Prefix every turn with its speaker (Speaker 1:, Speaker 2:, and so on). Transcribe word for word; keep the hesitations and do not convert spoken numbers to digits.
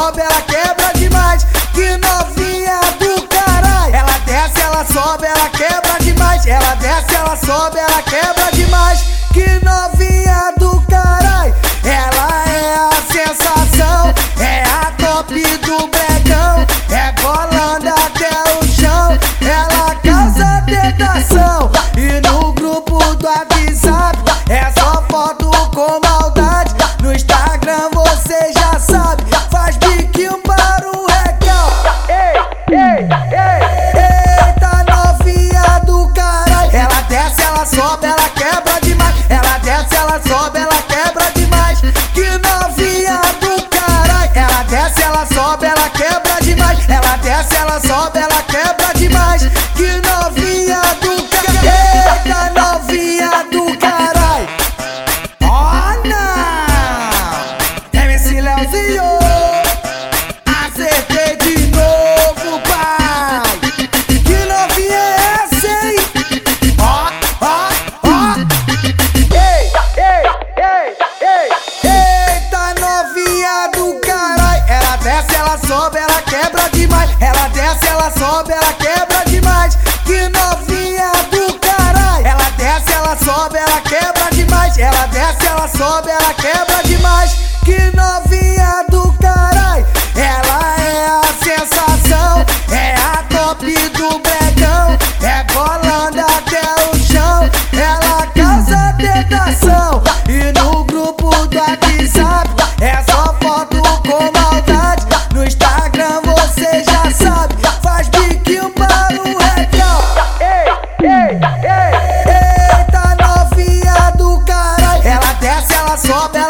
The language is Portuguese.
Speaker 1: sobe, ela quebra demais. Que novinha do caralho. Ela desce, ela sobe, ela quebra demais. Ela desce, ela sobe, ela quebra demais. Que novinha do caralho. Ela é a sensação, é a top do bregão. É bolando até o chão, ela causa tentação. E no grupo do WhatsApp é só foto com maldade. No Instagram você já sabe, faz biquinho para o recalque. Ei, ei, ei, eita novinha do caralho. Ela desce, ela sobe, ela quebra demais. Ela desce, ela sobe, ela quebra demais. Que novinha do caralho. Ela desce, ela sobe, ela quebra demais. Ela desce, ela sobe, ela quebra demais. Que novinha do caralho. Eita novinha do caralho. Oh não, M C Leozinho, acertei de novo, pai. Que novinha é essa, hein? Ó, ó, ó. Ei, ei, ei, ei. Eita novinha do caralho. Ela desce, ela sobe, ela quebra demais. Ela desce, ela sobe, ela quebra demais. Que novinha do caralho. Ela desce, ela sobe, ela quebra demais. Ela desce, ela sobe, ela quebra demais. Que novinha do caralho. Ela é a sensação, é a top do bregão. É bolando até o chão, ela causa tentação. E no grupo do WhatsApp é só foto com maldade. No Instagram você já sabe, faz biquinho para o recalque. Ei, ei, ei, eita novinha do caralho. Ela desce, ela sobe,